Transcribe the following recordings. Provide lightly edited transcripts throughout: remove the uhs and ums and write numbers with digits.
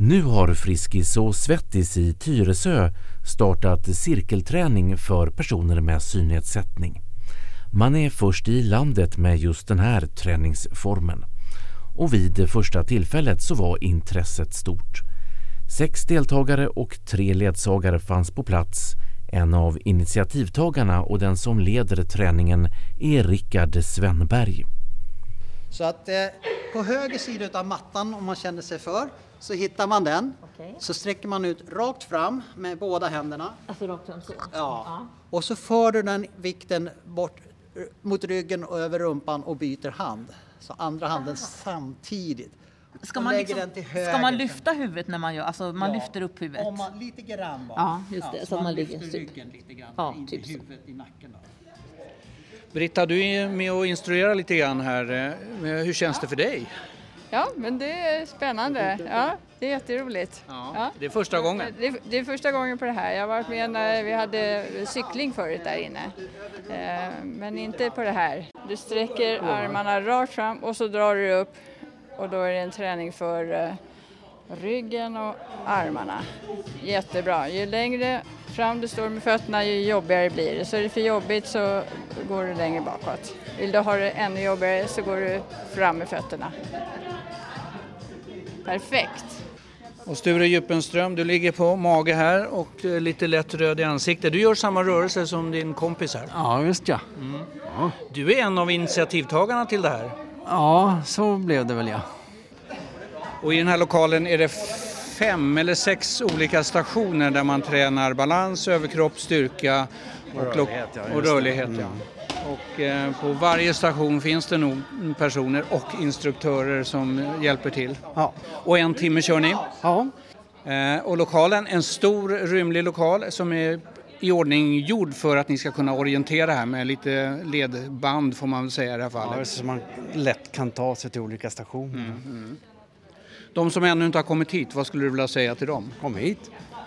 Nu har Friskis och Svettis i Tyresö startat cirkelträning för personer med synnedsättning. Man är först i landet med just den här träningsformen. Och vid det första tillfället så var intresset stort. 6 deltagare och 3 ledsagare fanns på plats. En av initiativtagarna och den som leder träningen är Rickard Svenberg. Så att på höger sida av mattan, om man känner sig för, så hittar man den. Okej. Så sträcker man ut rakt fram med båda händerna. Alltså rakt fram så? Ja. Och så för du den vikten bort mot ryggen och över rumpan och byter hand. Så andra handen samtidigt. Ska man lyfta huvudet när man gör, alltså man lyfter upp huvudet? Om man, lite grann bara. Ja, just det. Så man lyfter ryggen lite grann. Ja, in typ i så. huvudet i nacken då. Britta, du är med och instruerar lite grann här. Hur känns det för dig? Ja, men det är spännande. Ja, det är jätteroligt. Ja. Det är första gången. Det är första gången på det här. Jag har varit med när vi hade cykling förut där inne. Men inte på det här. Du sträcker armarna rakt fram och så drar du upp. Och då är det en träning för ryggen och armarna. Jättebra. Ju längre fram du står med fötterna, ju jobbigare blir det. Så är det för jobbigt så går du längre bakåt. Vill du ha det ännu jobbigare så går du fram med fötterna. Perfekt. Och Sture Djupenström, du ligger på mage här och lite lätt röd i ansiktet. Du gör samma rörelse som din kompis här. Ja, just ja. Ja. Du är en av initiativtagarna till det här. Ja, så blev det väl ja. Och i den här lokalen är det 5 eller 6 olika stationer där man tränar balans, överkropp, styrka och rörlighet. Ja. Och på varje station finns det nog personer och instruktörer som hjälper till. Ja. Och 1 timme kör ni. Ja. Och lokalen, en stor rymlig lokal som är i ordning gjord för att ni ska kunna orientera här med lite ledband får man väl säga i det här fallet. Ja, så man lätt kan ta sig till olika stationer. De som ännu inte har kommit hit, vad skulle du vilja säga till dem? Kom hit.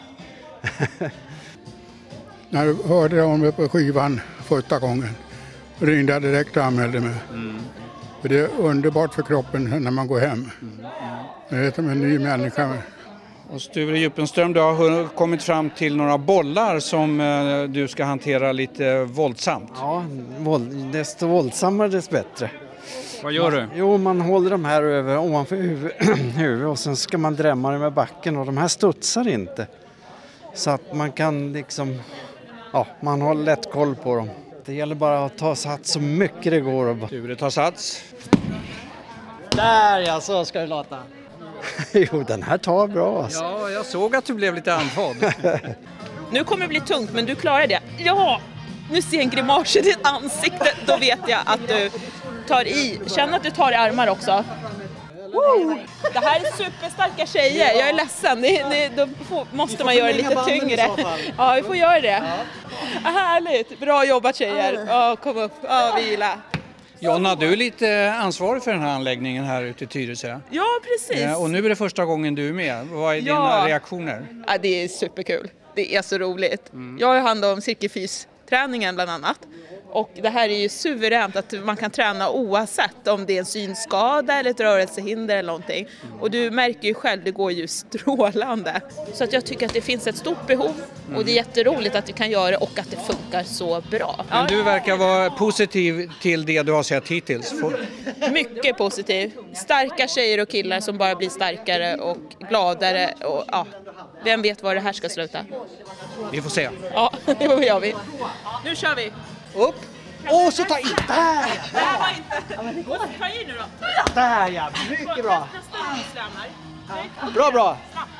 När jag hörde om det på skivan första gången ringde jag direkt och anmälde mig. För det är underbart för kroppen när man går hem. Det är som en ny människa. Och Sture Djupenström, du har kommit fram till några bollar som du ska hantera lite våldsamt. Ja, desto våldsammare desto bättre. Vad gör du? Jo, man håller de här ovanför huvudet och sen ska man drämma dem med backen och de här studsar inte. Så att man kan liksom, ja, man har lätt koll på dem. Det gäller bara att ta sats så mycket det går. Sture tar sats. Där ja, så ska det låta. Jo, den här tar bra alltså. Ja, jag såg att du blev lite andfådd. Nu kommer det bli tungt, men du klarar det. Ja, nu ser en grimas i ditt ansikte. Då vet jag att du tar i. Känn att du tar i armar också. Woo! Det här är superstarka tjejer. Jag är ledsen. Då måste man göra det lite tyngre. Ja, vi får göra det. Ja. Härligt. Bra jobbat tjejer. Ja, kom upp. Ja, vila. Jonna, du är lite ansvarig för den här anläggningen här ute i Tyresö. Ja, precis. Och nu är det första gången du är med. Vad är dina reaktioner? Ja, det är superkul. Det är så roligt. Jag har hand om cirkelfysträningen bland annat. Och det här är ju suveränt att man kan träna oavsett om det är en synskada eller ett rörelsehinder eller någonting. Och du märker ju själv, det går ju strålande. Så att jag tycker att det finns ett stort behov och det är jätteroligt att vi kan göra det och att det funkar så bra. Men du verkar vara positiv till det du har sett hittills. Mycket positiv. Starka tjejer och killar som bara blir starkare och gladare. Och, ja, vem vet var det här ska sluta? Vi får se. Ja, det gör vi. Nu kör vi. Upp. Och så ta in. Där! Det här var inte. Ta i nu då. Där ja, mycket bra. Nästa Bra, bra.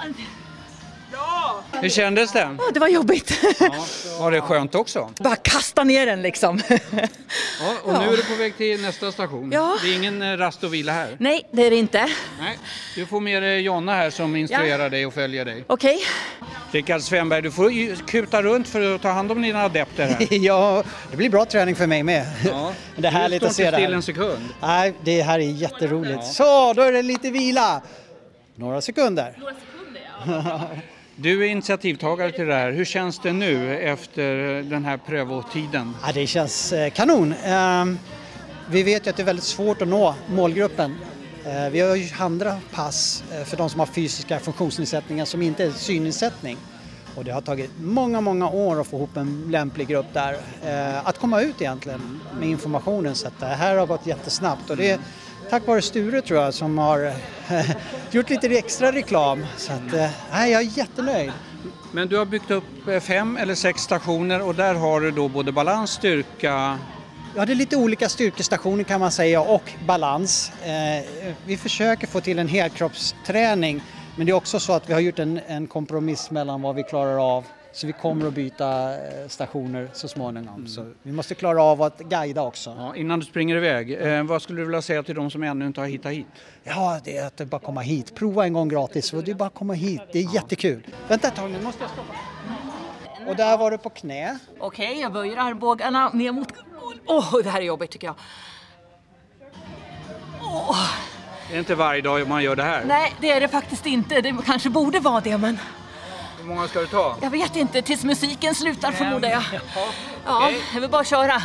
Bra. Hur kändes det? Det var jobbigt. Var det skönt också? Bara kasta ner den liksom. Ja, och nu är du på väg till nästa station. Ja. Det är ingen rast och vila här. Nej, det är det inte. Nej. Du får med dig Jonna här som instruerar dig och följer dig. Okej. Rickard Svenberg, du får ju kuta runt för att ta hand om dina adepter här. Ja, det blir bra träning för mig med. Ja. Det är härligt att se det Du står inte här. still en sekund. Nej, det här är jätteroligt. Ja. Så, då är det lite vila. Några sekunder. Du är initiativtagare till det här. Hur känns det nu efter den här prövotiden? Ja, det känns kanon. Vi vet ju att det är väldigt svårt att nå målgruppen. Vi har ju andra pass för de som har fysiska funktionsnedsättningar som inte är synnedsättning. Och det har tagit många år att få ihop en lämplig grupp där. Att komma ut egentligen med informationen, så att det här har gått jättesnabbt. Och det är tack vare Sture, tror jag, som har gjort lite extra reklam. Så att, jag är jättenöjd. Men du har byggt upp 5 eller 6 stationer och där har du då både balans, styrka... Ja, det är lite olika styrkestationer kan man säga och balans. Vi försöker få till en helkroppsträning, men det är också så att vi har gjort en kompromiss mellan vad vi klarar av. Så vi kommer att byta stationer så småningom. Så vi måste klara av att guida också. Ja, innan du springer iväg, vad skulle du vilja säga till de som ännu inte har hittat hit? Ja, det är att bara komma hit. Prova en gång gratis och det är bara att komma hit. Det är jättekul. Vänta ett tag, nu måste jag stoppa. Och där var du på knä. Okej, jag böjer armbågarna ner mot... det här är jobbigt tycker jag. Det är inte varje dag man gör det här? Nej, det är det faktiskt inte. Det kanske borde vara det, men... Hur många ska du ta? Jag vet inte, tills musiken slutar förmodar jag. Ja, jag vill bara köra.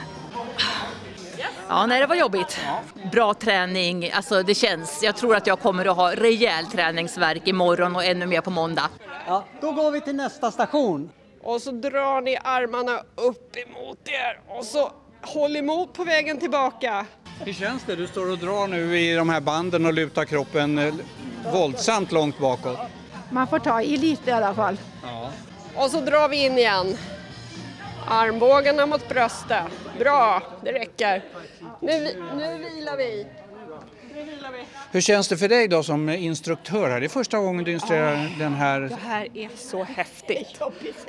Ja, nej, det var jobbigt. Bra träning, alltså det känns. Jag tror att jag kommer att ha rejäl träningsverk imorgon och ännu mer på måndag. Ja, då går vi till nästa station. Och så drar ni armarna upp emot er och så håll emot på vägen tillbaka. Hur känns det? Du står och drar nu i de här banden och lutar kroppen våldsamt långt bakåt. Man får ta i lite i alla fall. Ja. Och så drar vi in igen. Armbågarna mot bröstet. Bra, det räcker. Nu vilar vi. Hur känns det för dig då som instruktör här? Det är första gången du instruerar den här... Det här är så häftigt.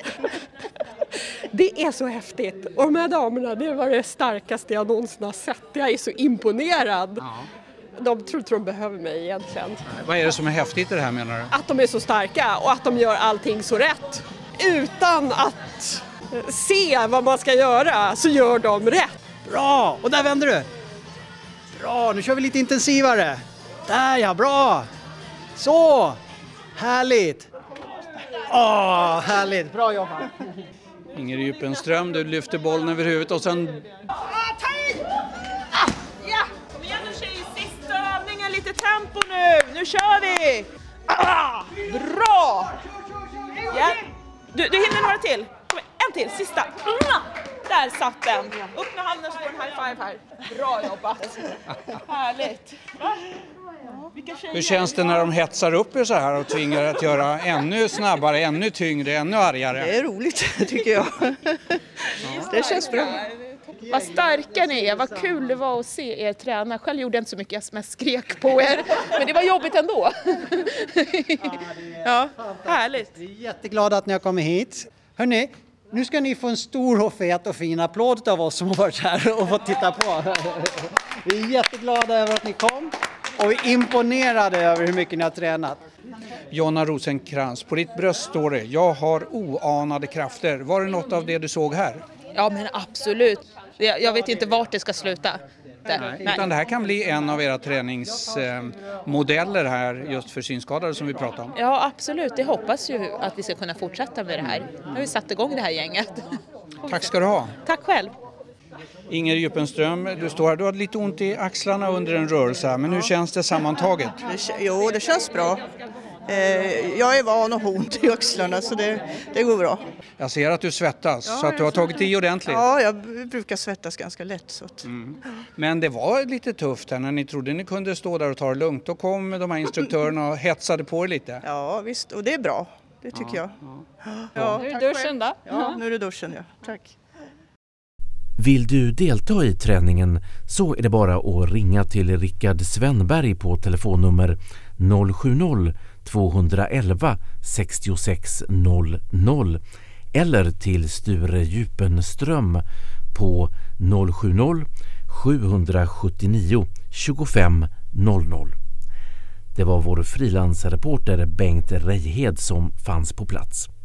Det är så häftigt. Och de här damerna, det var det starkaste jag någonsin har sett. Jag är så imponerad. Ja. De tror inte de behöver mig egentligen. Vad är det som är häftigt i det här, menar du? Att de är så starka och att de gör allting så rätt. Utan att se vad man ska göra så gör de rätt. Bra! Och där vänder du. Bra, nu kör vi lite intensivare. Där ja, bra! Så! Härligt! Härligt! Bra jobbat! Inger Djupenström, du lyfter bollen över huvudet och sen... Ta i! Ja! Kom igen nu tjej, sista övningen, lite tempo nu! Nu kör vi! Bra! Ja. Du hinner några till. Kom igen, en till, sista. Där satt den. Upp med handen så får en high five här. Bra jobbat. Härligt. Hur känns det när de hetsar upp er så här och tvingar att göra ännu snabbare, ännu tyngre, ännu argare? Det är roligt tycker jag. Det känns bra. Vad starka ni är, vad kul det var att se er träna. Själv gjorde jag inte så mycket, jag mest skrek på er. Men det var jobbigt ändå. Ja, härligt. Vi är jätteglada att ni har kommit hit. Hörrni, nu ska ni få en stor och fet och fin applåd av oss som har varit här och fått titta på. Vi är jätteglada över att ni kom och vi är imponerade över hur mycket ni har tränat. Jonna Rosenkrantz, på ditt bröst står det: jag har oanade krafter. Var det något av det du såg här? Ja, men absolut. Jag vet inte vart det ska sluta. Nej. Utan det här kan bli en av era träningsmodeller här just för synskadade som vi pratar om. Ja, absolut. Det hoppas ju att vi ska kunna fortsätta med det här. Nu har vi satt igång det här gänget. Tack ska du ha. Tack själv. Inger Djupenström, du står här. Du har lite ont i axlarna under en rörelse här, men hur känns det sammantaget? Det känns bra. Jag är van att ha ont i axlarna så det går bra. Jag ser att du svettas, så att du har tagit i ordentligt. Ja, jag brukar svettas ganska lätt. Så att... Men det var lite tufft här när ni trodde ni kunde stå där och ta det lugnt. Då kom de här instruktörerna och hetsade på er lite. Ja, visst. Och det är bra. Det tycker jag. Ja, nu är det duschen då? Ja, nu är det duschen, ja. Tack. Vill du delta i träningen så är det bara att ringa till Rickard Svenberg på telefonnummer 070-211 6600 eller till Sture Djupenström på 070-779 25 00. Det var vår frilansreporter Bengt Reihed som fanns på plats.